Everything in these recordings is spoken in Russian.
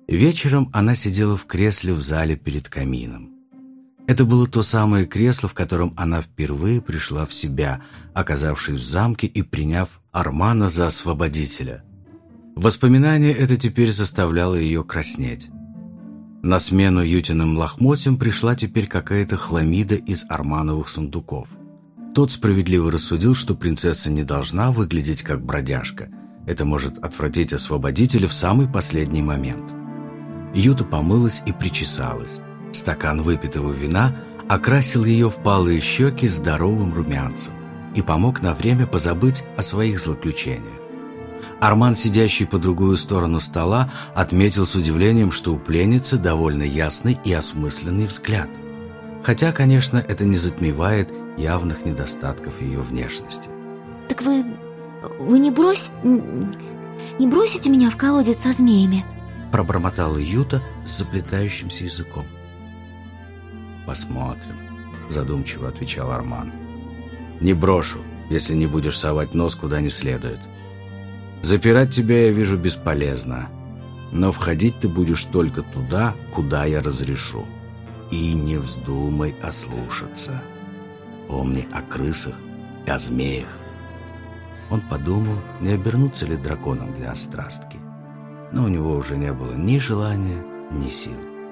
Вечером она сидела в кресле в зале перед камином. Это было то самое кресло, в котором она впервые пришла в себя, оказавшись в замке и приняв Армана за освободителя. Воспоминание это теперь заставляло ее краснеть. На смену Ютиным лохмотьям пришла теперь какая-то хламида из Армановых сундуков. Тот справедливо рассудил, что принцесса не должна выглядеть как бродяжка. Это может отвратить освободителя в самый последний момент. Юта помылась и причесалась. Стакан выпитого вина окрасил ее впалые щеки здоровым румянцем и помог на время позабыть о своих злоключениях. Арман, сидящий по другую сторону стола, отметил с удивлением, что у пленницы довольно ясный и осмысленный взгляд. Хотя, конечно, это не затмевает явных недостатков ее внешности. «Так вы не бросите меня в колодец со змеями?» Пробормотала Юта с заплетающимся языком. «Посмотрим», — задумчиво отвечал Арман. «Не брошу, если не будешь совать нос куда не следует. Запирать тебя, я вижу, бесполезно, но входить ты будешь только туда, куда я разрешу. И не вздумай ослушаться. Помни о крысах и о змеях». Он подумал, не обернуться ли драконом для острастки, но у него уже не было ни желания, ни сил.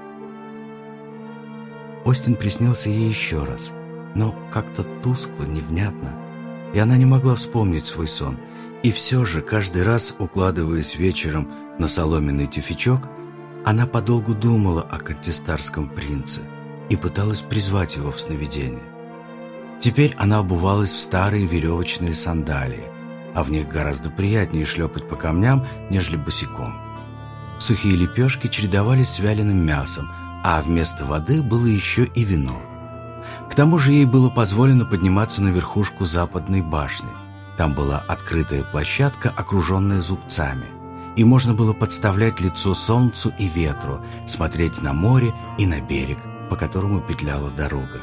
Остин приснился ей еще раз, но как-то тускло, невнятно, и она не могла вспомнить свой сон. И все же, каждый раз, укладываясь вечером на соломенный тюфячок, она подолгу думала о Кантистарском принце и пыталась призвать его в сновидение. Теперь она обувалась в старые веревочные сандалии, а в них гораздо приятнее шлепать по камням, нежели босиком. Сухие лепешки чередовались с вяленым мясом, а вместо воды было еще и вино. К тому же ей было позволено подниматься на верхушку западной башни. Там была открытая площадка, окруженная зубцами, и можно было подставлять лицо солнцу и ветру, смотреть на море и на берег, по которому петляла дорога.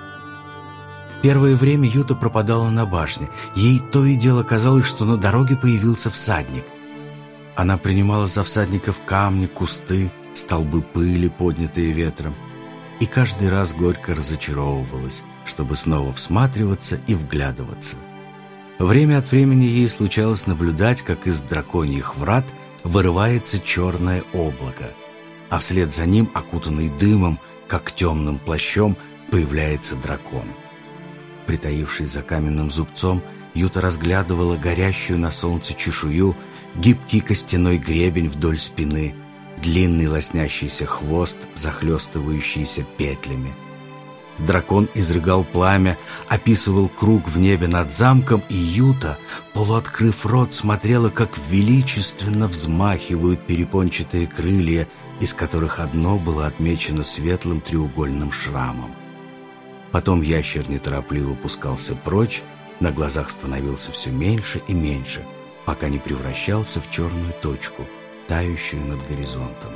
Первое время Юта пропадала на башне. Ей то и дело казалось, что на дороге появился всадник. Она принимала за всадников камни, кусты, столбы пыли, поднятые ветром, и каждый раз горько разочаровывалась, чтобы снова всматриваться и вглядываться. Время от времени ей случалось наблюдать, как из драконьих врат вырывается черное облако, а вслед за ним, окутанный дымом, как темным плащом, появляется дракон. Притаившись за каменным зубцом, Юта разглядывала горящую на солнце чешую, гибкий костяной гребень вдоль спины, длинный лоснящийся хвост, захлестывающийся петлями. Дракон изрыгал пламя, описывал круг в небе над замком, и Юта, полуоткрыв рот, смотрела, как величественно взмахивают перепончатые крылья, из которых одно было отмечено светлым треугольным шрамом. Потом ящер неторопливо пускался прочь, на глазах становился все меньше и меньше, пока не превращался в черную точку, тающую над горизонтом.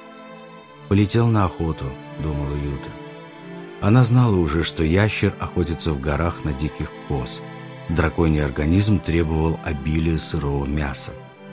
«Полетел на охоту», — думала Юта. Она знала уже, что ящер охотится в горах на диких коз. Драконий организм требовал обилия сырого мяса.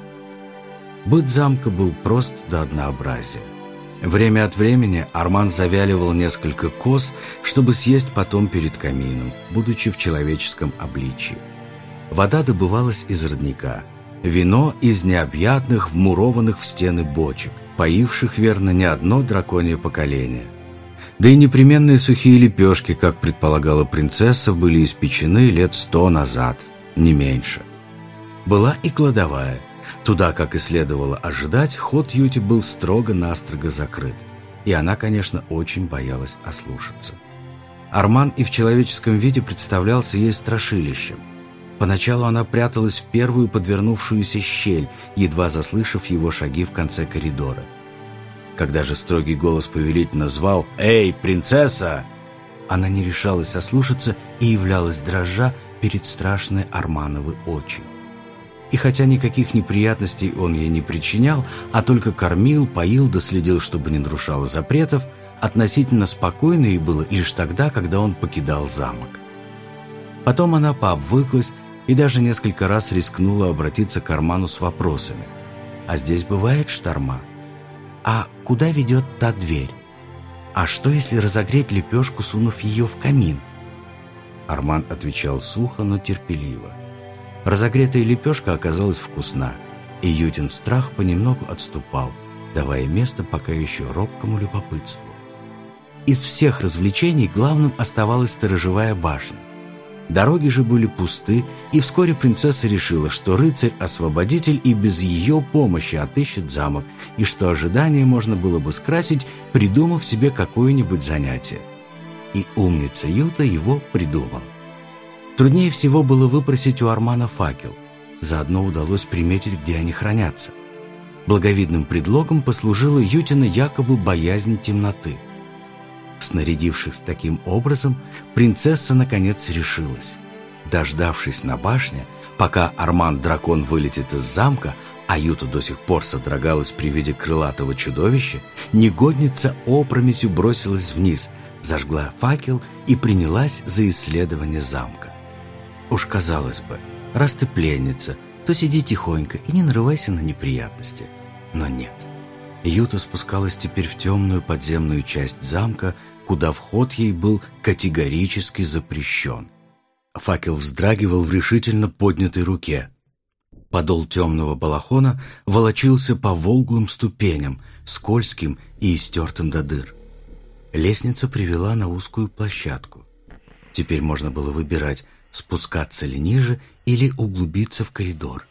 Быт замка был прост до однообразия. Время от времени Арман завяливал несколько коз, чтобы съесть потом перед камином, будучи в человеческом обличии. Вода добывалась из родника, вино из необъятных, вмурованных в стены бочек, поивших, верно, не одно драконье поколение. Да и непременные сухие лепешки, как предполагала принцесса, были испечены лет 100 назад, не меньше. Была и кладовая. Туда, как и следовало ожидать, ход Юти был строго-настрого закрыт, и она, конечно, очень боялась ослушаться. Арман и в человеческом виде представлялся ей страшилищем. Поначалу она пряталась в первую подвернувшуюся щель, едва заслышав его шаги в конце коридора. Когда же строгий голос повелительно звал «Эй, принцесса!», она не решалась ослушаться и являлась дрожа перед страшной Армановой очи. И хотя никаких неприятностей он ей не причинял, а только кормил, поил да следил, чтобы не нарушало запретов, относительно спокойно ей было лишь тогда, когда он покидал замок. Потом она пообвыклась и даже несколько раз рискнула обратиться к Арману с вопросами. «А здесь бывает шторма?» «А куда ведет та дверь? А что, если разогреть лепешку, сунув ее в камин?» Арман отвечал сухо, но терпеливо. Разогретая лепешка оказалась вкусна, и Ютин страх понемногу отступал, давая место пока еще робкому любопытству. Из всех развлечений главным оставалась сторожевая башня. Дороги же были пусты, и вскоре принцесса решила, что рыцарь-освободитель и без ее помощи отыщет замок, и что ожидание можно было бы скрасить, придумав себе какое-нибудь занятие. И умница Юта его придумал. Труднее всего было выпросить у Армана факел. Заодно удалось приметить, где они хранятся. Благовидным предлогом послужила Ютина якобы боязнь темноты. Снарядившись таким образом, принцесса наконец решилась. Дождавшись на башне, пока Арман-дракон вылетит из замка, а Юта до сих пор содрогалась при виде крылатого чудовища, негодница опрометью бросилась вниз, зажгла факел и принялась за исследование замка. Уж казалось бы, раз ты пленница, то сиди тихонько и не нарывайся на неприятности. Но нет. Юта спускалась теперь в темную подземную часть замка, куда вход ей был категорически запрещен. Факел вздрагивал в решительно поднятой руке. Подол темного балахона волочился по волглым ступеням, скользким и истертым до дыр. Лестница привела на узкую площадку. Теперь можно было выбирать, спускаться ли ниже или углубиться в коридор.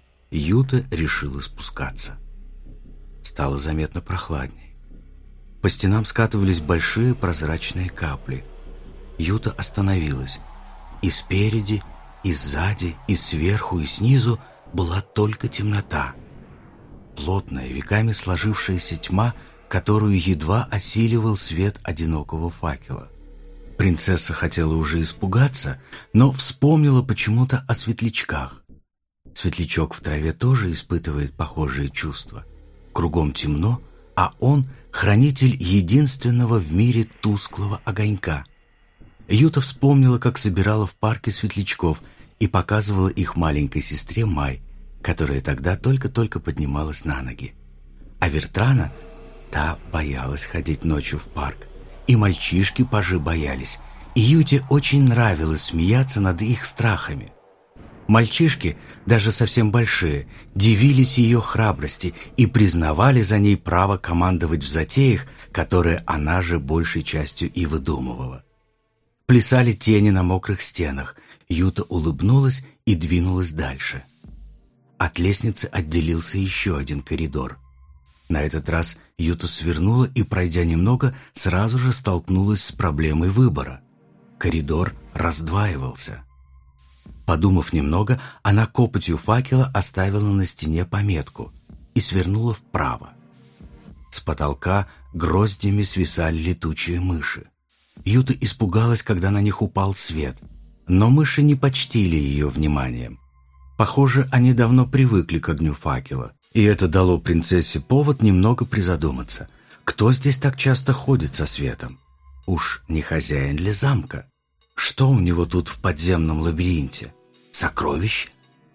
Юта решила спускаться. Стало заметно прохладней. По стенам скатывались большие прозрачные капли. Юта остановилась. И спереди, и сзади, и сверху, и снизу была только темнота. Плотная, веками сложившаяся тьма, которую едва осиливал свет одинокого факела. Принцесса хотела уже испугаться, но вспомнила почему-то о светлячках. Светлячок в траве тоже испытывает похожие чувства. Кругом темно, а он — хранитель единственного в мире тусклого огонька. Юта вспомнила, как собирала в парке светлячков и показывала их маленькой сестре Май, которая тогда только-только поднималась на ноги. А Вертрана, та боялась ходить ночью в парк, и мальчишки-пажи боялись, и Юте очень нравилось смеяться над их страхами. Мальчишки, даже совсем большие, дивились ее храбрости и признавали за ней право командовать в затеях, которые она же большей частью и выдумывала. Плясали тени на мокрых стенах. Юта улыбнулась и двинулась дальше. От лестницы отделился еще один коридор. На этот раз Юта свернула и, пройдя немного, сразу же столкнулась с проблемой выбора. Коридор раздваивался. Подумав немного, она копотью факела оставила на стене пометку и свернула вправо. С потолка гроздями свисали летучие мыши. Юта испугалась, когда на них упал свет, но мыши не почтили ее вниманием. Похоже, они давно привыкли к огню факела, и это дало принцессе повод немного призадуматься. Кто здесь так часто ходит со светом? Уж не хозяин ли замка? Что у него тут в подземном лабиринте? Сокровище?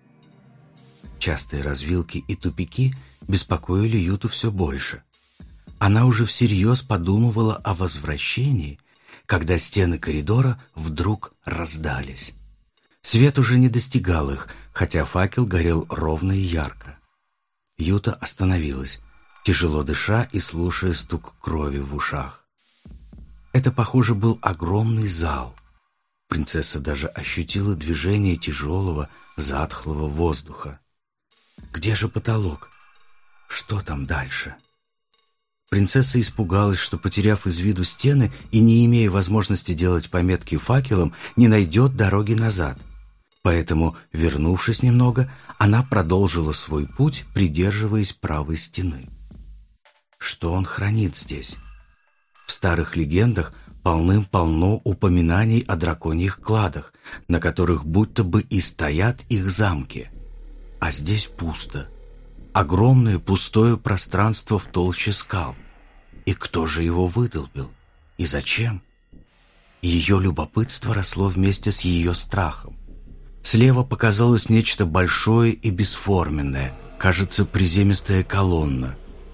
Частые развилки и тупики беспокоили Юту все больше. Она уже всерьез подумывала о возвращении, когда стены коридора вдруг раздались. Свет уже не достигал их, хотя факел горел ровно и ярко. Юта остановилась, тяжело дыша и слушая стук крови в ушах. Это, похоже, был огромный зал. Принцесса даже ощутила движение тяжелого, затхлого воздуха. Где же потолок? Что там дальше? Принцесса испугалась, что, потеряв из виду стены и не имея возможности делать пометки факелом, не найдет дороги назад. Поэтому, вернувшись немного, она продолжила свой путь, придерживаясь правой стены. Что он хранит здесь? В старых легендах полным-полно упоминаний о драконьих кладах, на которых будто бы и стоят их замки. А здесь пусто. Огромное пустое пространство в толще скал. И кто же его выдолбил? И зачем? Ее любопытство росло вместе с ее страхом. Слева показалось нечто большое и бесформенное, кажется, приземистая колонна.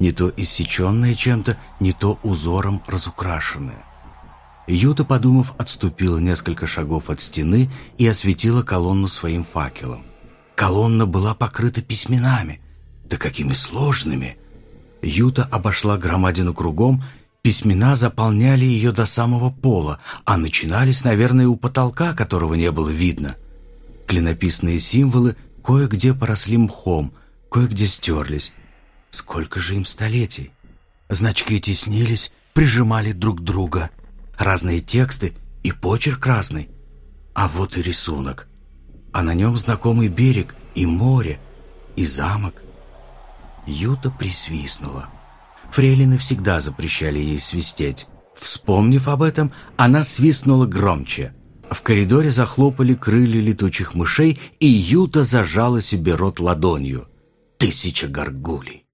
не то иссеченное чем-то, не то узором разукрашенное. Юта, подумав, отступила несколько шагов от стены и осветила колонну своим факелом. Колонна была покрыта письменами, да какими сложными! Юта обошла громадину кругом, письмена заполняли ее до самого пола, а начинались, наверное, у потолка, которого не было видно. Клинописные символы кое-где поросли мхом, кое-где стерлись. Сколько же им столетий! Значки теснились, прижимали друг друга. Разные тексты и почерк разный. А вот и рисунок. А на нем знакомый берег, и море, и замок. Юта присвистнула. Фрейлины всегда запрещали ей свистеть. Вспомнив об этом, она свистнула громче. В коридоре захлопали крылья летучих мышей, и Юта зажала себе рот ладонью. 1000 горгулей.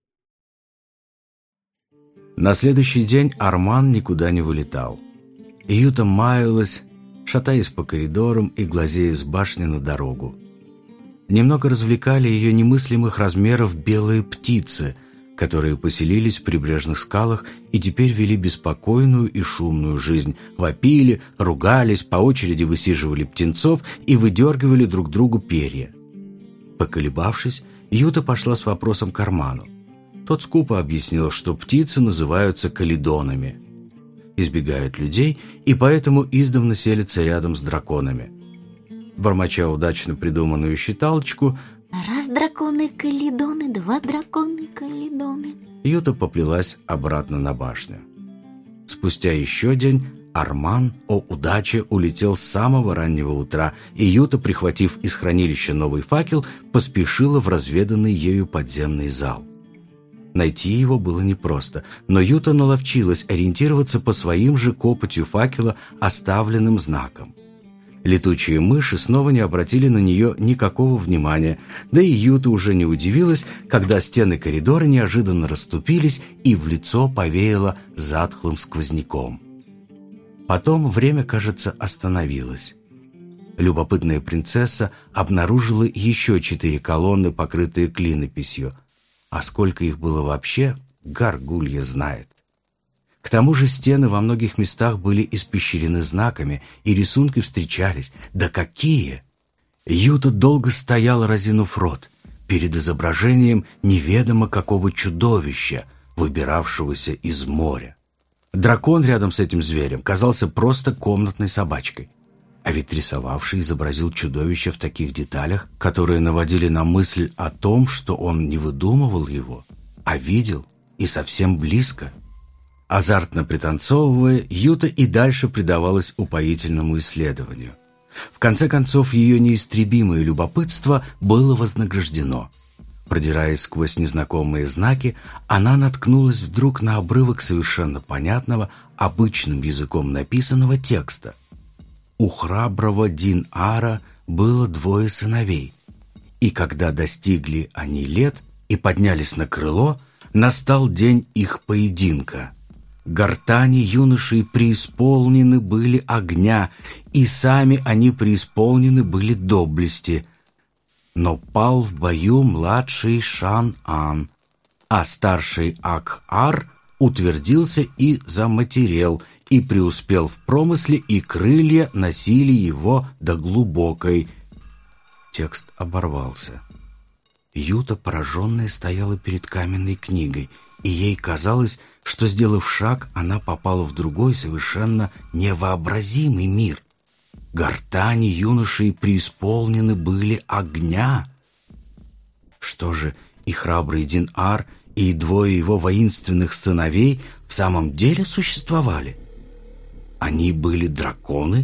На следующий день Арман никуда не вылетал. Юта маялась, шатаясь по коридорам и глазея с башни на дорогу. Немного развлекали ее немыслимых размеров белые птицы, которые поселились в прибрежных скалах и теперь вели беспокойную и шумную жизнь, вопили, ругались, по очереди высиживали птенцов и выдергивали друг другу перья. Поколебавшись, Юта пошла с вопросом к Арману. Тот скупо объяснил, что птицы называются калидонами. Избегают людей и поэтому издавна селятся рядом с драконами. Бормоча удачно придуманную считалочку, Раз драконы-калидоны, два драконы-калидоны. Юта поплелась обратно на башню. Спустя еще день Арман, о удаче, улетел с самого раннего утра, и Юта, прихватив из хранилища новый факел, поспешила в разведанный ею подземный зал. Найти его было непросто, но Юта наловчилась ориентироваться по своим же копотью факела оставленным знакам. Летучие мыши снова не обратили на нее никакого внимания, да и Юта уже не удивилась, когда стены коридора неожиданно расступились и в лицо повеяло затхлым сквозняком. Потом время, кажется, остановилось. Любопытная принцесса обнаружила еще 4 колонны, покрытые клинописью, а сколько их было вообще, горгулья знает. К тому же стены во многих местах были испещрены знаками, и рисунки встречались. Да какие! Юта долго стояла, разинув рот, перед изображением неведомо какого чудовища, выбиравшегося из моря. Дракон рядом с этим зверем казался просто комнатной собачкой. А ведь рисовавший изобразил чудовище в таких деталях, которые наводили на мысль о том, что он не выдумывал его, а видел и совсем близко. Азартно пританцовывая, Юта и дальше предавалась упоительному исследованию. В конце концов, ее неистребимое любопытство было вознаграждено. Продираясь сквозь незнакомые знаки, она наткнулась вдруг на обрывок совершенно понятного, обычным языком написанного текста. У храброго Дин-Ара было 2 сыновей, и когда достигли они лет и поднялись на крыло, настал день их поединка. Гортани юношей преисполнены были огня, и сами они преисполнены были доблести. Но пал в бою младший Шан-Ан, а старший Ак-Ар утвердился и заматерел, и преуспел в промысле, и крылья носили его до глубокой. Текст оборвался. Юта, пораженная, стояла перед каменной книгой, и ей казалось, что, сделав шаг, она попала в другой, совершенно невообразимый мир. Гортани юношей преисполнены были огня. Что же, и храбрый Дин-Ар, и 2 его воинственных сыновей в самом деле существовали? Они были драконы?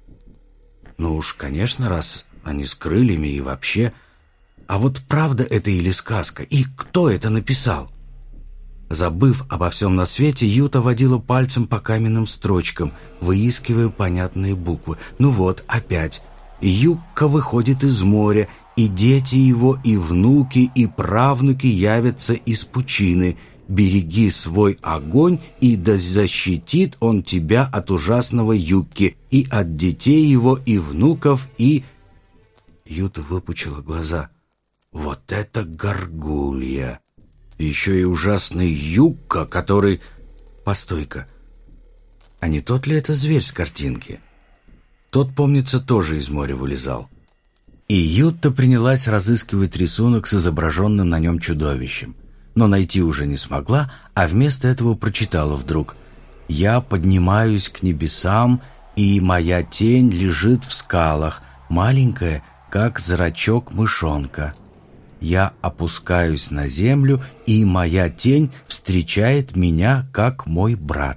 Ну уж, конечно, раз они с крыльями и вообще. А вот правда это или сказка? И кто это написал? Забыв обо всем на свете, Юта водила пальцем по каменным строчкам, выискивая понятные буквы. Ну вот, опять. Юкка выходит из моря, и дети его, и внуки, и правнуки явятся из пучины. Береги свой огонь, и да защитит он тебя от ужасного Юкки, и от детей его, и внуков, и... Юта выпучила глаза. Вот это горгулья! Еще и ужасный Юкка, который... Постой-ка, а не тот ли это зверь с картинки? Тот, помнится, тоже из моря вылезал. И Ютта принялась разыскивать рисунок с изображенным на нем чудовищем, но найти уже не смогла, а вместо этого прочитала вдруг: «Я поднимаюсь к небесам, и моя тень лежит в скалах, маленькая, как зрачок мышонка. Я опускаюсь на землю, и моя тень встречает меня, как мой брат».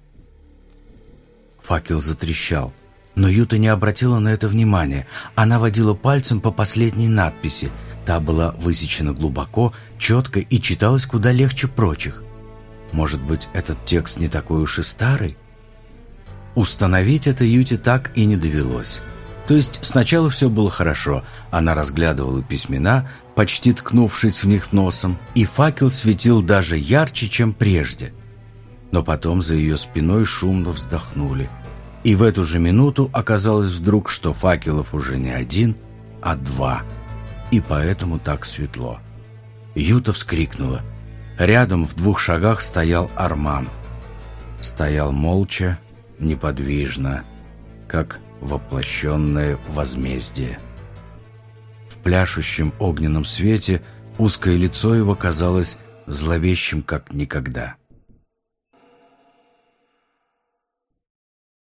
Факел затрещал, но Юта не обратила на это внимания. Она водила пальцем по последней надписи. Та была высечена глубоко, четко и читалась куда легче прочих. Может быть, этот текст не такой уж и старый? Установить это Юте так и не довелось. То есть сначала все было хорошо. Она разглядывала письмена, почти ткнувшись в них носом, и факел светил даже ярче, чем прежде. Но потом за ее спиной шумно вздохнули. И в эту же минуту оказалось вдруг, что факелов уже не один, а два. И поэтому так светло. Юта вскрикнула. Рядом в 2 шагах стоял Арман. Стоял молча, неподвижно, как воплощенное возмездие. В пляшущем огненном свете узкое лицо его казалось зловещим как никогда.